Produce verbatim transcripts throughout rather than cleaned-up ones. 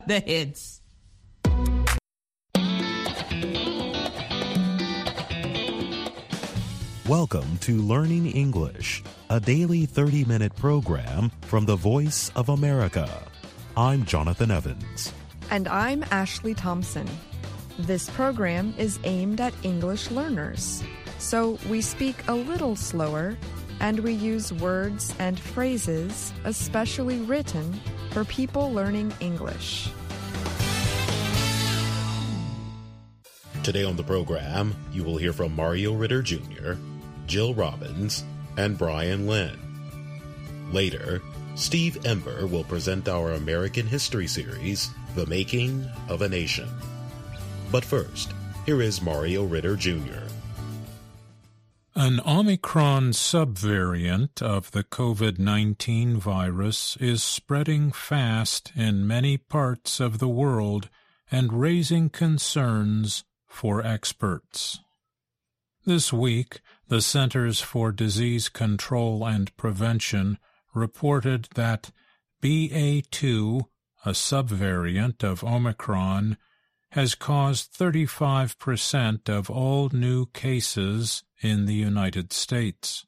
The hits. Welcome to Learning English, a daily thirty-minute program from the Voice of America. I'm Jonathan Evans. And I'm Ashley Thompson. This program is aimed at English learners, so we speak a little slower and we use words and phrases especially written for people learning English. Today on the program, you will hear from Mario Ritter Junior, Jill Robbins, and Brian Lynn. Later, Steve Ember will present our American history series, The Making of a Nation. But first, here is Mario Ritter Junior An Omicron subvariant of the COVID nineteen virus is spreading fast in many parts of the world and raising concerns for experts. This week, the Centers for Disease Control and Prevention reported that B A two, a subvariant of Omicron, has caused thirty-five percent of all new cases in the United States.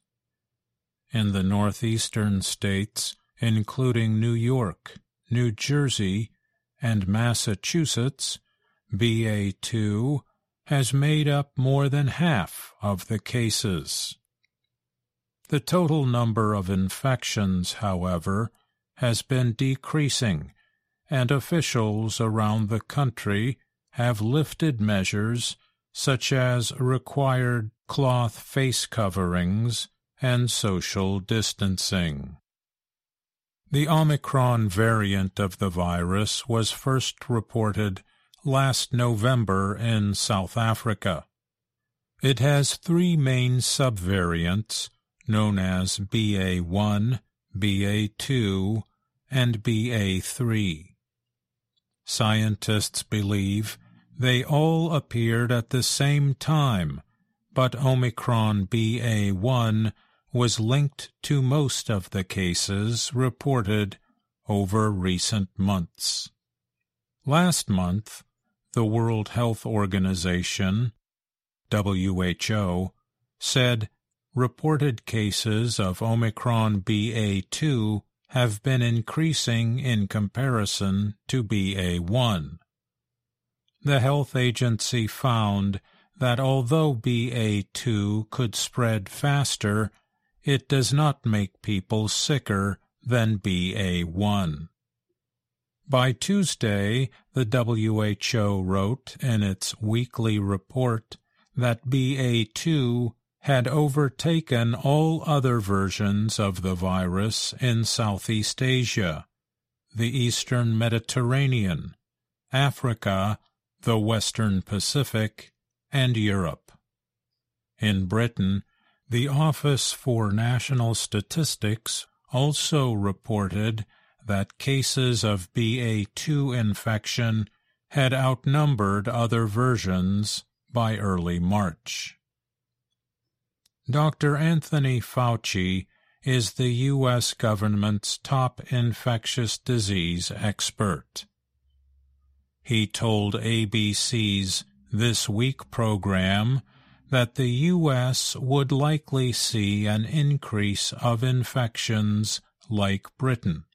In the northeastern states, including New York, New Jersey, and Massachusetts, B A two has made up more than half of the cases. The total number of infections, however, has been decreasing, and officials around the country have lifted measures such as required cloth face coverings and social distancing. The Omicron variant of the virus was first reported last November in South Africa. It has three main subvariants known as B A one, B A two, and B A three. Scientists believe they all appeared at the same time, but Omicron B A one was linked to most of the cases reported over recent months. Last month, the World Health Organization, W H O, said reported cases of Omicron B A two have been increasing in comparison to B A one. The health agency found that although B A two could spread faster, it does not make people sicker than B A one. By Tuesday, the W H O wrote in its weekly report that B A two had overtaken all other versions of the virus in Southeast Asia, the Eastern Mediterranean, Africa, the Western Pacific, and Europe. In Britain, the Office for National Statistics also reported that cases of B A two infection had outnumbered other versions by early March. Doctor Anthony Fauci is the U S government's top infectious disease expert. He told A B C's This Week program that the U S would likely see an increase of infections like Britain.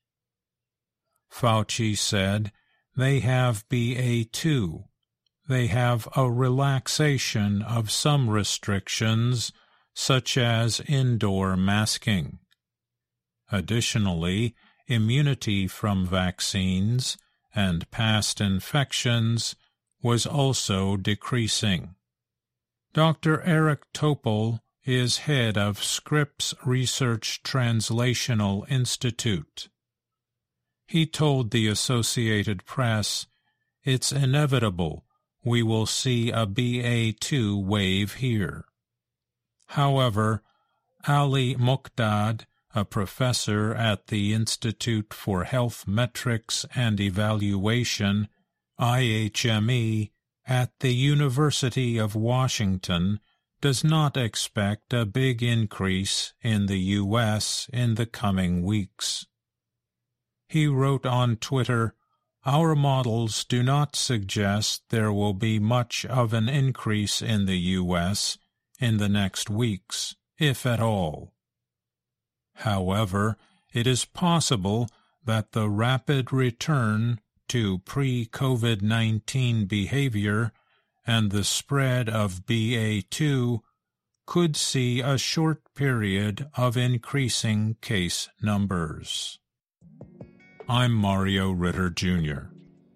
Fauci said they have B A two. They have a relaxation of some restrictions, such as indoor masking. Additionally, immunity from vaccines and past infections was also decreasing. Doctor Eric Topol is head of Scripps Research Translational Institute. He told the Associated Press, "It's inevitable we will see a B A two wave here." However, Ali Muqdad, a professor at the Institute for Health Metrics and Evaluation, I H M E, at the University of Washington, does not expect a big increase in the U S in the coming weeks. He wrote on Twitter, Our models do not suggest there will be much of an increase in the U S in the next weeks, if at all. However, it is possible that the rapid return to pre-COVID nineteen behavior and the spread of B A two could see a short period of increasing case numbers. I'm Mario Ritter, Junior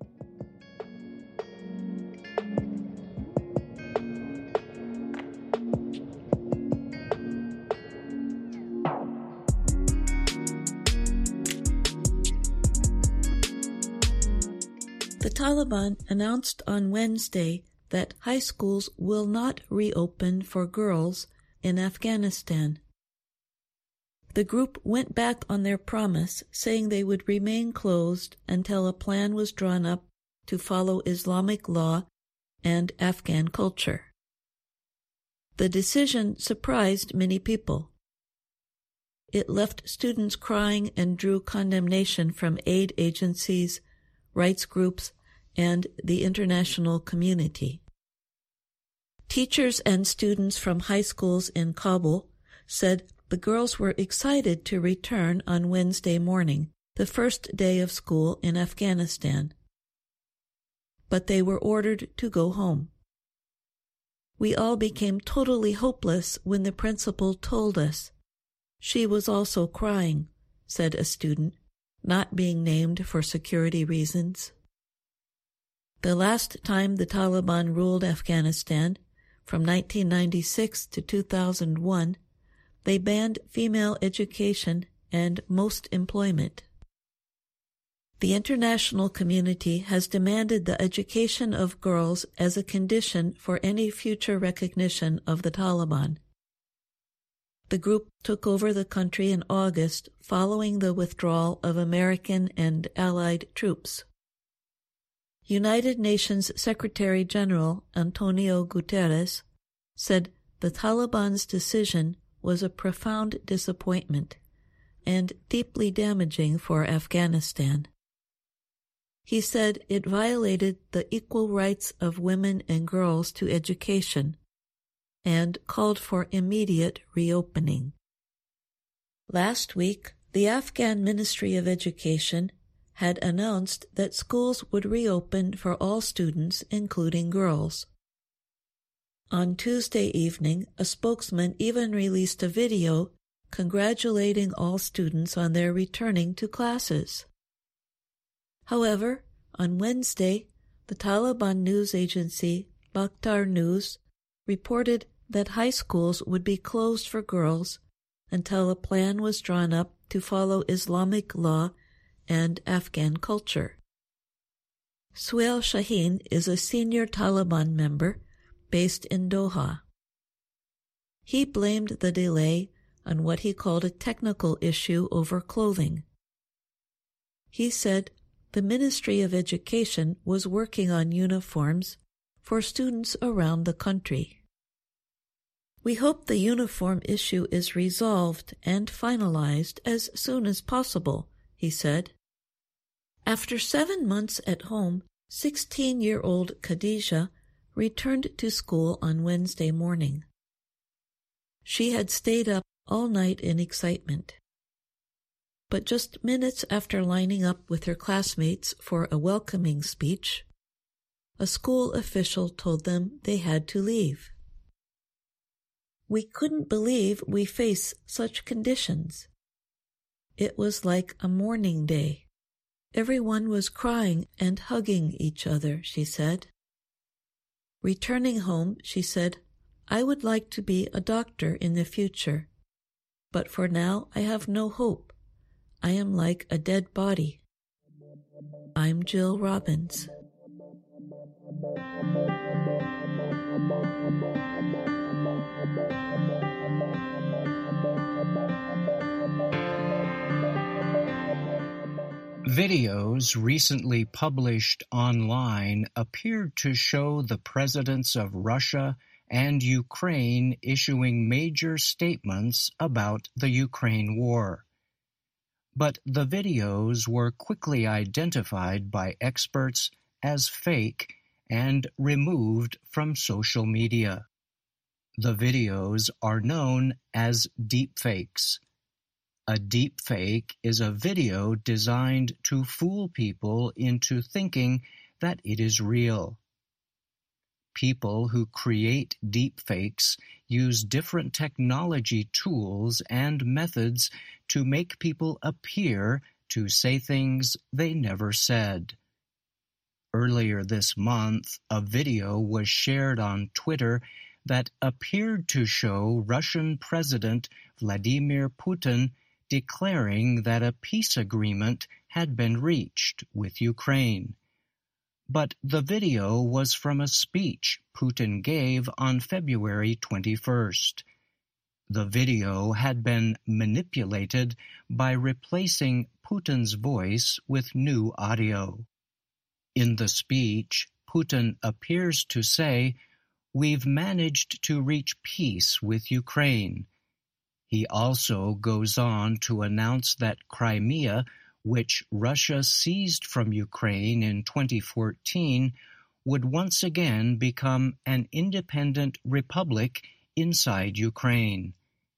The Taliban announced on Wednesday that high schools will not reopen for girls in Afghanistan. The group went back on their promise, saying they would remain closed until a plan was drawn up to follow Islamic law and Afghan culture. The decision surprised many people. It left students crying and drew condemnation from aid agencies, rights groups, and the international community. Teachers and students from high schools in Kabul said the girls were excited to return on Wednesday morning, the first day of school in Afghanistan. But they were ordered to go home. We all became totally hopeless when the principal told us. She was also crying, said a student, not being named for security reasons. The last time the Taliban ruled Afghanistan, from nineteen ninety-six to two thousand one, they banned female education and most employment. The international community has demanded the education of girls as a condition for any future recognition of the Taliban. The group took over the country in August following the withdrawal of American and Allied troops. United Nations Secretary-General Antonio Guterres said the Taliban's decision was a profound disappointment and deeply damaging for Afghanistan. He said it violated the equal rights of women and girls to education and called for immediate reopening. Last week, the Afghan Ministry of Education had announced that schools would reopen for all students, including girls. On Tuesday evening, a spokesman even released a video congratulating all students on their returning to classes. However, on Wednesday, the Taliban news agency Bakhtar News reported that high schools would be closed for girls until a plan was drawn up to follow Islamic law and Afghan culture. Suhail Shaheen is a senior Taliban member based in Doha. He blamed the delay on what he called a technical issue over clothing. He said the Ministry of Education was working on uniforms for students around the country. We hope the uniform issue is resolved and finalized as soon as possible, he said. After seven months at home, sixteen-year-old Khadija returned to school on Wednesday morning. She had stayed up all night in excitement. But just minutes after lining up with her classmates for a welcoming speech, a school official told them they had to leave. We couldn't believe we face such conditions. It was like a mourning day. Everyone was crying and hugging each other, she said. Returning home, she said, I would like to be a doctor in the future, but for now I have no hope. I am like a dead body. I'm Jill Robbins. Videos recently published online appeared to show the presidents of Russia and Ukraine issuing major statements about the Ukraine war. But the videos were quickly identified by experts as fake and removed from social media. The videos are known as deepfakes. A deepfake is a video designed to fool people into thinking that it is real. People who create deepfakes use different technology tools and methods to make people appear to say things they never said. Earlier this month, a video was shared on Twitter that appeared to show Russian President Vladimir Putin declaring that a peace agreement had been reached with Ukraine. But the video was from a speech Putin gave on February twenty-first. The video had been manipulated by replacing Putin's voice with new audio. In the speech, Putin appears to say, "We've managed to reach peace with Ukraine." He also goes on to announce that Crimea, which Russia seized from Ukraine in twenty fourteen, would once again become an independent republic inside Ukraine.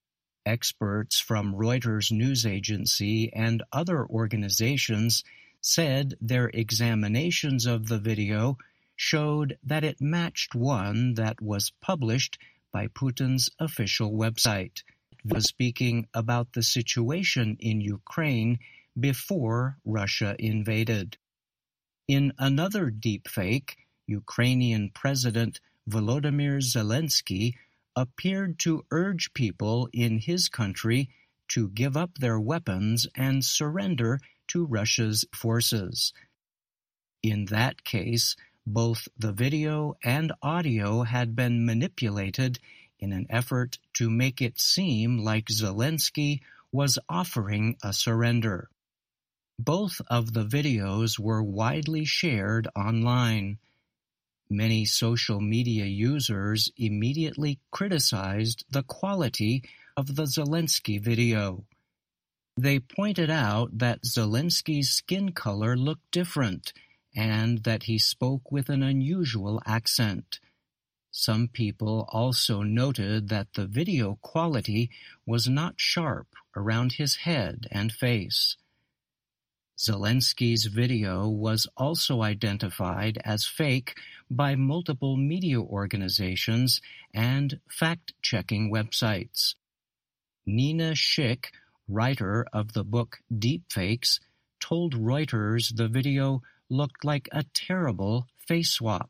Experts from Reuters news agency and other organizations said their examinations of the video showed that it matched one that was published by Putin's official website. It was speaking about the situation in Ukraine before Russia invaded. In another deepfake, Ukrainian President Volodymyr Zelensky appeared to urge people in his country to give up their weapons and surrender to Russia's forces. In that case, both the video and audio had been manipulated in an effort to make it seem like Zelensky was offering a surrender. Both of the videos were widely shared online. Many social media users immediately criticized the quality of the Zelensky video. They pointed out that Zelensky's skin color looked different and that he spoke with an unusual accent. Some people also noted that the video quality was not sharp around his head and face. Zelensky's video was also identified as fake by multiple media organizations and fact-checking websites. Nina Schick, writer of the book Deepfakes, told Reuters the video looked like a terrible face swap.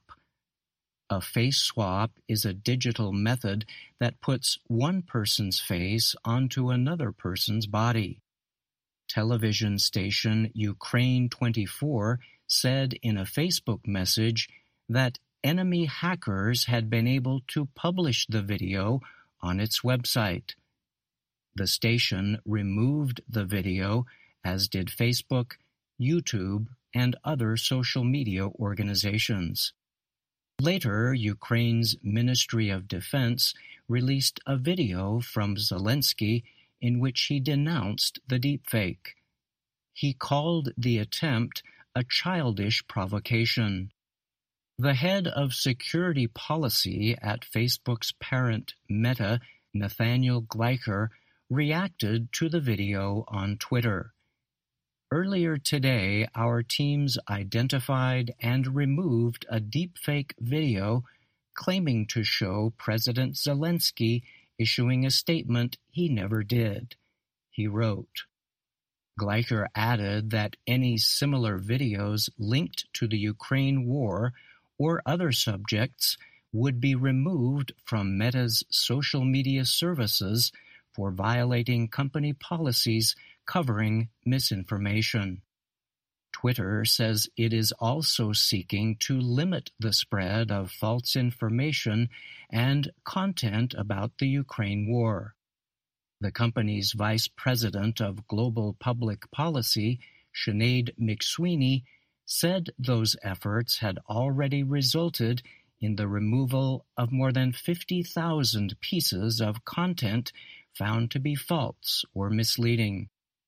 A face swap is a digital method that puts one person's face onto another person's body. Television station Ukraine twenty-four said in a Facebook message that enemy hackers had been able to publish the video on its website. The station removed the video, as did Facebook, YouTube, and other social media organizations. Later, Ukraine's Ministry of Defense released a video from Zelensky in which he denounced the deepfake. He called the attempt a childish provocation. The head of security policy at Facebook's parent Meta, Nathaniel Gleicher, reacted to the video on Twitter. Earlier today, our teams identified and removed a deepfake video claiming to show President Zelensky issuing a statement he never did, he wrote. Gleicher added that any similar videos linked to the Ukraine war or other subjects would be removed from Meta's social media services for violating company policies covering misinformation. Twitter says it is also seeking to limit the spread of false information and content about the Ukraine war. The company's vice president of global public policy, Sinead McSweeney, said those efforts had already resulted in the removal of more than fifty thousand pieces of content found to be false or misleading.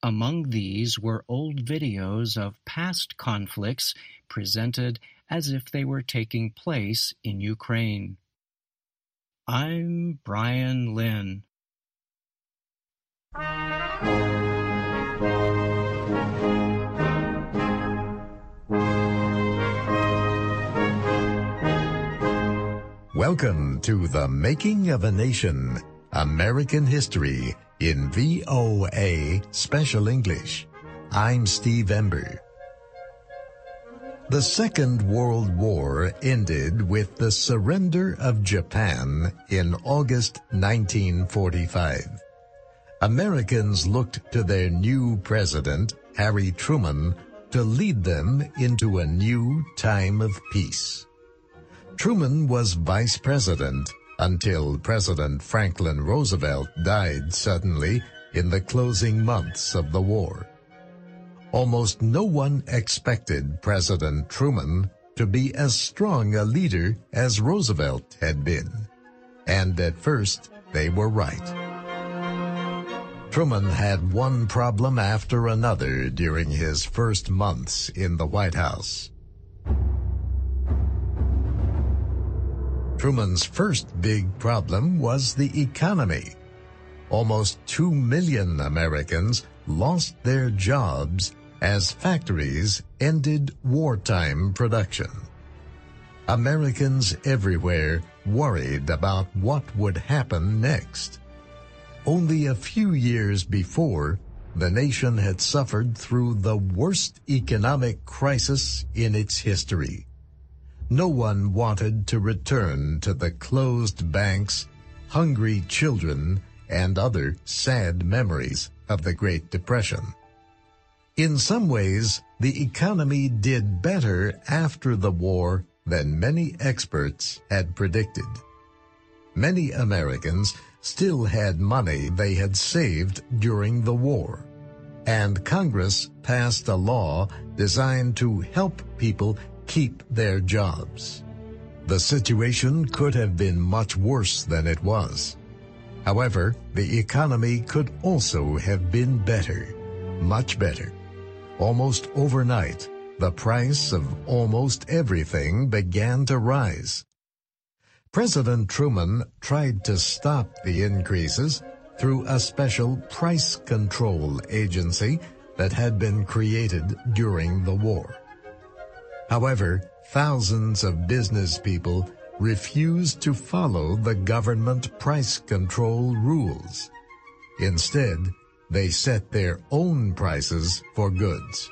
Among these were old videos of past conflicts presented as if they were taking place in Ukraine. I'm Brian Lynn. Welcome to The Making of a Nation, American History in V O A Special English. I'm Steve Ember. The Second World War ended with the surrender of Japan in August nineteen forty-five. Americans looked to their new president, Harry Truman, to lead them into a new time of peace. Truman was vice president until President Franklin Roosevelt died suddenly in the closing months of the war. Almost no one expected President Truman to be as strong a leader as Roosevelt had been. And at first, they were right. Truman had one problem after another during his first months in the White House. Truman's first big problem was the economy. Almost two million Americans lost their jobs as factories ended wartime production. Americans everywhere worried about what would happen next. Only a few years before, the nation had suffered through the worst economic crisis in its history. No one wanted to return to the closed banks, hungry children, and other sad memories of the Great Depression. In some ways, the economy did better after the war than many experts had predicted. Many Americans still had money they had saved during the war, and Congress passed a law designed to help people keep their jobs. The situation could have been much worse than it was. However, the economy could also have been better, much better. Almost overnight, the price of almost everything began to rise. President Truman tried to stop the increases through a special price control agency that had been created during the war. However, thousands of business people refused to follow the government price control rules. Instead, they set their own prices for goods.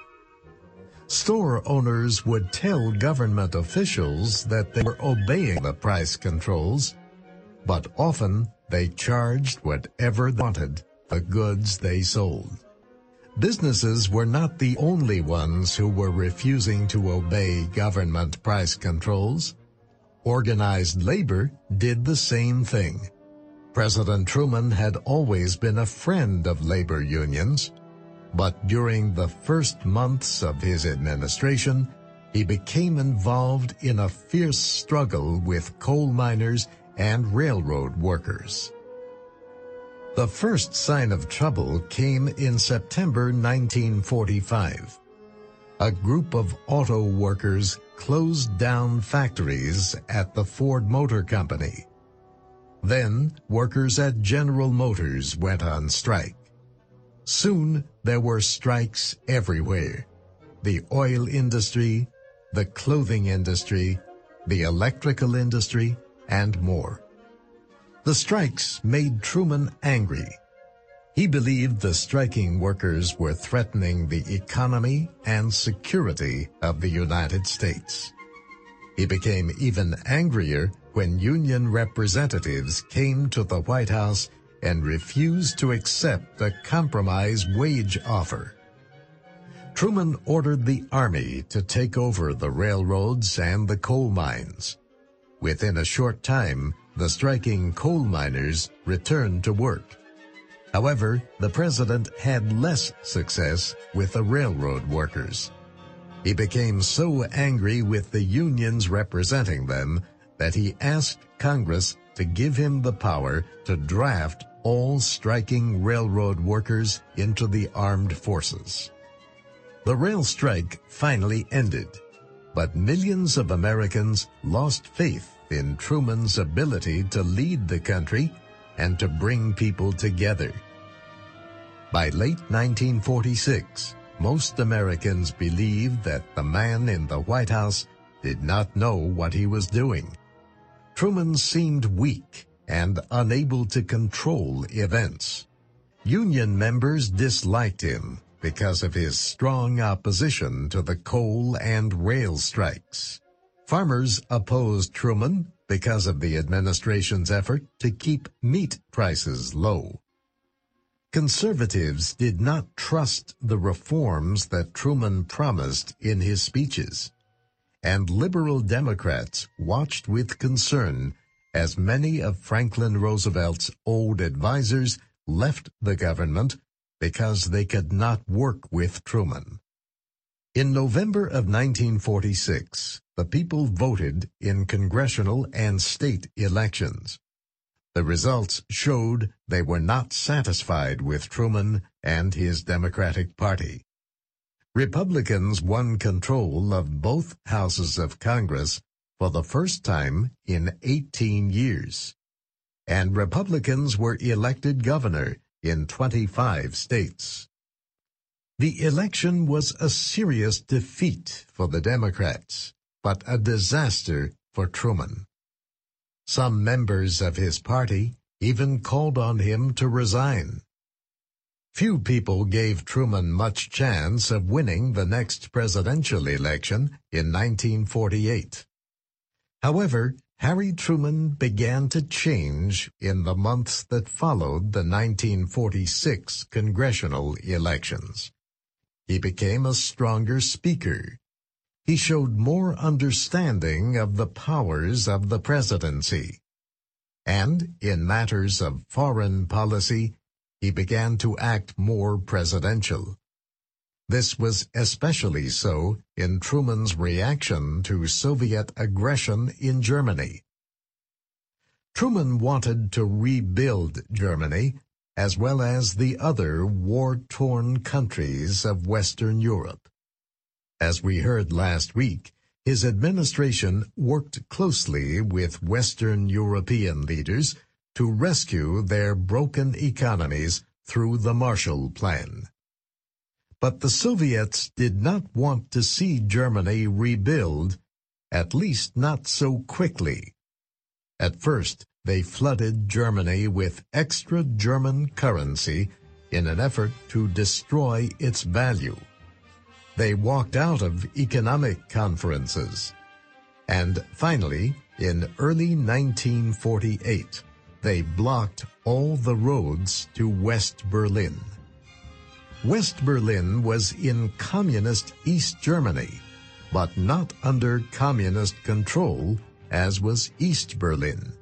Store owners would tell government officials that they were obeying the price controls, but often they charged whatever they wanted for the goods they sold. Businesses were not the only ones who were refusing to obey government price controls. Organized labor did the same thing. President Truman had always been a friend of labor unions, but during the first months of his administration, he became involved in a fierce struggle with coal miners and railroad workers. The first sign of trouble came in September nineteen forty-five. A group of auto workers closed down factories at the Ford Motor Company. Then, workers at General Motors went on strike. Soon, there were strikes everywhere. The oil industry, the clothing industry, the electrical industry, and more. The strikes made Truman angry. He believed the striking workers were threatening the economy and security of the United States. He became even angrier when union representatives came to the White House and refused to accept a compromise wage offer. Truman ordered the Army to take over the railroads and the coal mines. Within a short time, the striking coal miners returned to work. However, the president had less success with the railroad workers. He became so angry with the unions representing them that he asked Congress to give him the power to draft all striking railroad workers into the armed forces. The rail strike finally ended, but millions of Americans lost faith in Truman's ability to lead the country and to bring people together. By late nineteen forty-six, most Americans believed that the man in the White House did not know what he was doing. Truman seemed weak and unable to control events. Union members disliked him because of his strong opposition to the coal and rail strikes. Farmers opposed Truman because of the administration's effort to keep meat prices low. Conservatives did not trust the reforms that Truman promised in his speeches, and liberal Democrats watched with concern as many of Franklin Roosevelt's old advisers left the government because they could not work with Truman. In November of nineteen forty-six, the people voted in congressional and state elections. The results showed they were not satisfied with Truman and his Democratic Party. Republicans won control of both houses of Congress for the first time in eighteen years, and Republicans were elected governor in twenty-five states. The election was a serious defeat for the Democrats, but a disaster for Truman. Some members of his party even called on him to resign. Few people gave Truman much chance of winning the next presidential election in nineteen forty-eight. However, Harry Truman began to change in the months that followed the nineteen forty-six congressional elections. He became a stronger speaker. He showed more understanding of the powers of the presidency. And in matters of foreign policy, he began to act more presidential. This was especially so in Truman's reaction to Soviet aggression in Germany. Truman wanted to rebuild Germany, as well as the other war-torn countries of Western Europe. As we heard last week, his administration worked closely with Western European leaders to rescue their broken economies through the Marshall Plan. But the Soviets did not want to see Germany rebuild, at least not so quickly. At first, they flooded Germany with extra German currency in an effort to destroy its value. They walked out of economic conferences. And finally, in early nineteen forty-eight, they blocked all the roads to West Berlin. West Berlin was in communist East Germany, but not under communist control, as was East Berlin.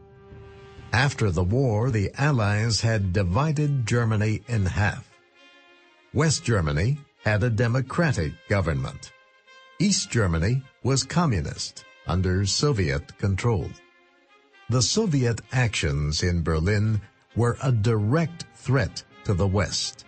After the war, the Allies had divided Germany in half. West Germany had a democratic government. East Germany was communist, under Soviet control. The Soviet actions in Berlin were a direct threat to the West.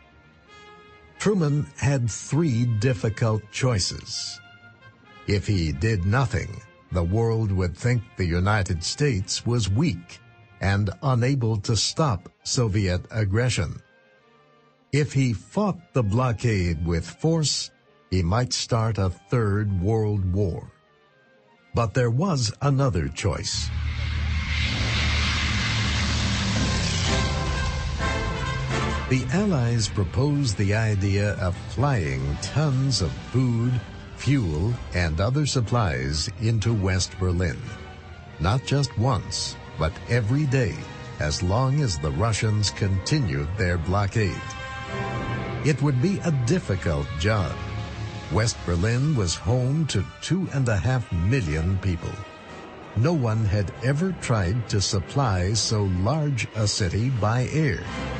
Truman had three difficult choices. If he did nothing, the world would think the United States was weak and unable to stop Soviet aggression. If he fought the blockade with force, he might start a third world war. But there was another choice. The Allies proposed the idea of flying tons of food, fuel, and other supplies into West Berlin. Not just once, but every day, as long as the Russians continued their blockade. It would be a difficult job. West Berlin was home to two and a half million people. No one had ever tried to supply so large a city by air.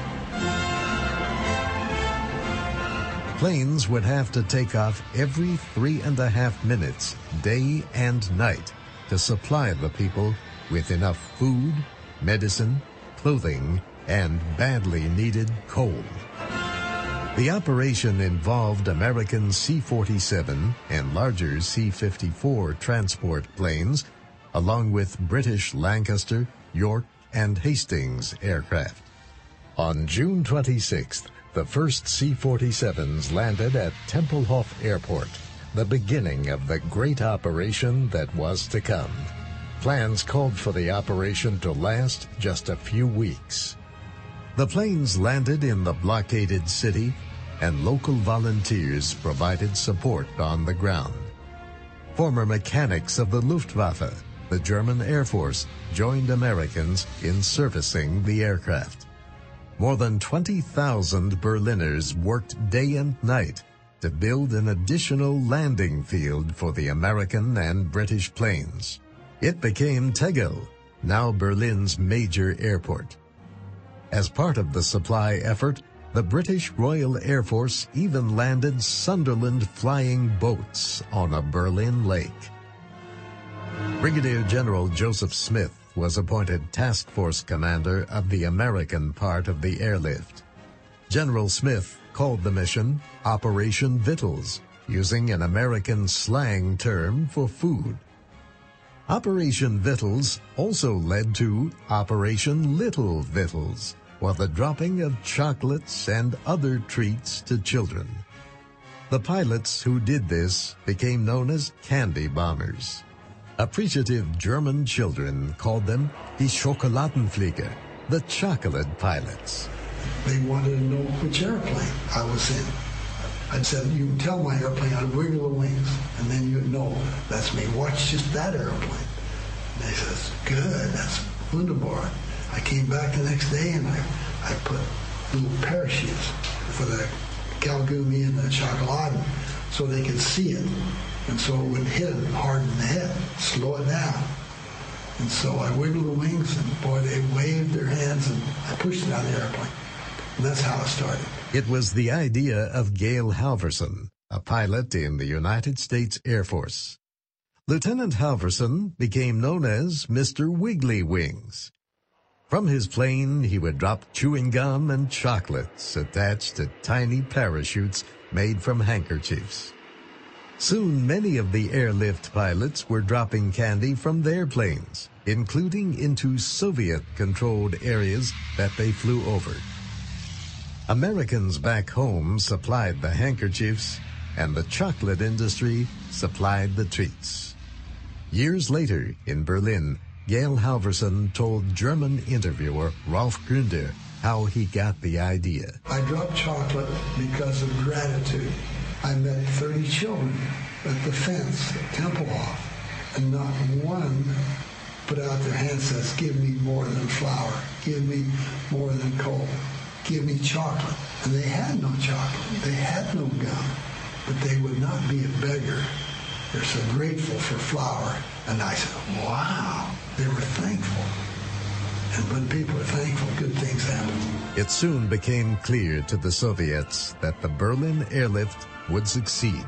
Planes would have to take off every three and a half minutes, day and night, to supply the people with enough food, medicine, clothing, and badly needed coal. The operation involved American C forty-seven and larger C fifty-four transport planes, along with British Lancaster, York, and Hastings aircraft. On June twenty-sixth, the first C forty-sevens landed at Tempelhof Airport, the beginning of the great operation that was to come. Plans called for the operation to last just a few weeks. The planes landed in the blockaded city, and local volunteers provided support on the ground. Former mechanics of the Luftwaffe, the German Air Force, joined Americans in servicing the aircraft. More than twenty thousand Berliners worked day and night to build an additional landing field for the American and British planes. It became Tegel, now Berlin's major airport. As part of the supply effort, the British Royal Air Force even landed Sunderland flying boats on a Berlin lake. Brigadier General Joseph Smith was appointed task force commander of the American part of the airlift. General Smith called the mission Operation Vittles, using an American slang term for food. Operation Vittles also led to Operation Little Vittles, or the dropping of chocolates and other treats to children. The pilots who did this became known as candy bombers. Appreciative German children called them die Schokoladenflieger, the chocolate pilots. They wanted to know which airplane I was in. I'd said, you can tell my airplane, I'd wiggle the wings, and then you'd know that's me. Watch just that airplane. And they says, good, that's wunderbar. I came back the next day and I, I put little parachutes for the Kalgumi and the Chocoladen so they could see it. And so it would hit it hard in the head, slow it down. And so I wiggled the wings and boy, they waved their hands and I pushed it out of the airplane. And that's how it started. It was the idea of Gale Halverson, a pilot in the United States Air Force. Lieutenant Halverson became known as Mister Wiggly Wings. From his plane, he would drop chewing gum and chocolates attached to tiny parachutes made from handkerchiefs. Soon, many of the airlift pilots were dropping candy from their planes, including into Soviet-controlled areas that they flew over. Americans back home supplied the handkerchiefs, and the chocolate industry supplied the treats. Years later, in Berlin, Gale Halverson told German interviewer Rolf Gründer how he got the idea. I dropped chocolate because of gratitude. I met thirty children at the fence at Tempelhof, and not one put out their hand and says, give me more than flour, give me more than coal, give me chocolate. And they had no chocolate, they had no gum, but they would not be a beggar. They're so grateful for flour. And I said, wow, they were thankful. And when people are thankful, good things happen. It soon became clear to the Soviets that the Berlin airlift would succeed.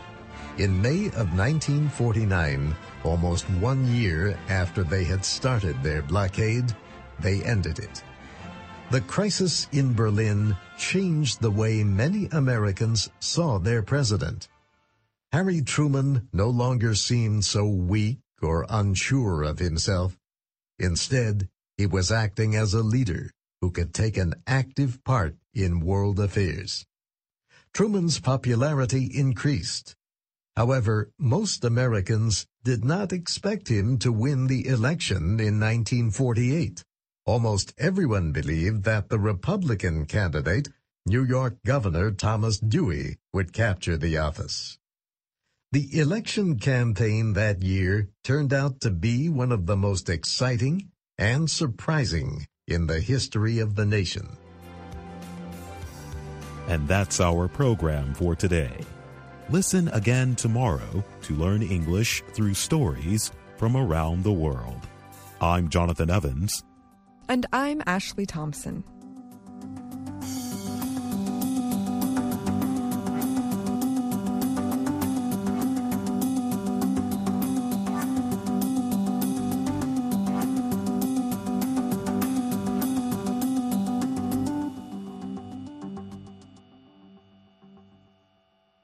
In May of nineteen forty-nine, almost one year after they had started their blockade, they ended it. The crisis in Berlin changed the way many Americans saw their president. Harry Truman no longer seemed so weak or unsure of himself. Instead, he was acting as a leader who could take an active part in world affairs. Truman's popularity increased. However, most Americans did not expect him to win the election in nineteen forty-eight. Almost everyone believed that the Republican candidate, New York Governor Thomas Dewey, would capture the office. The election campaign that year turned out to be one of the most exciting and surprising in the history of the nation. And that's our program for today. Listen again tomorrow to learn English through stories from around the world. I'm Jonathan Evans. And I'm Ashley Thompson.